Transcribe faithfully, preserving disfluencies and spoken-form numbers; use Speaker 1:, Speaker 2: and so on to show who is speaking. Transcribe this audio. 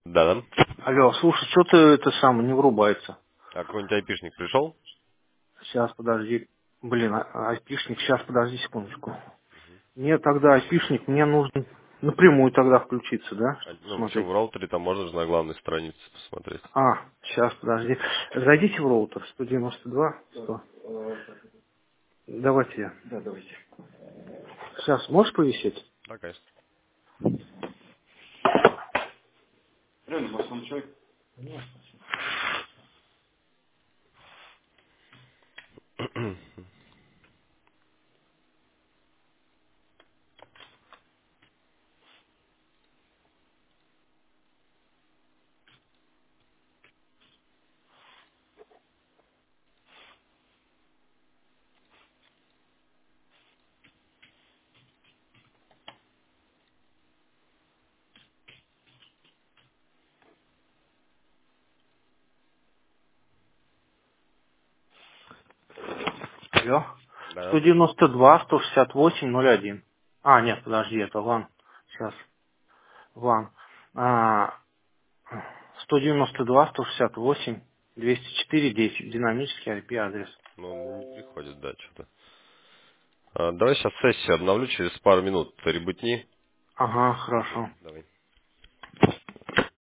Speaker 1: Да, да.
Speaker 2: Алло, слушай, что ты это самое не врубается?
Speaker 1: А какой-нибудь айпишник пришел?
Speaker 2: Сейчас, подожди. Блин, а- айпишник, сейчас, подожди секундочку. Мне тогда айпишник, мне нужно напрямую тогда включиться, да?
Speaker 1: А,
Speaker 2: Чтобы
Speaker 1: Ну, почему
Speaker 2: посмотреть.
Speaker 1: в роутере там можно же на главной странице посмотреть.
Speaker 2: А, сейчас, подожди. Зайдите в роутер сто девяносто два сто. Давайте я. Да, давайте. Сейчас, можешь повисеть?
Speaker 1: Да, конечно.
Speaker 2: Реально, большой человек. Алло.
Speaker 1: Да.
Speaker 2: сто девяносто два сто шестьдесят восемь ноль один. А, нет, подожди, это ван. Сейчас. Ван. А, сто девяносто два сто шестьдесят восемь двести четыре десять. Динамический ай пи адрес.
Speaker 1: Ну, не приходит, да, что-то. А, давай сейчас сессию обновлю через пару минут. Ребутни.
Speaker 2: Ага,
Speaker 1: Мгм,
Speaker 2: хорошо.
Speaker 1: давай.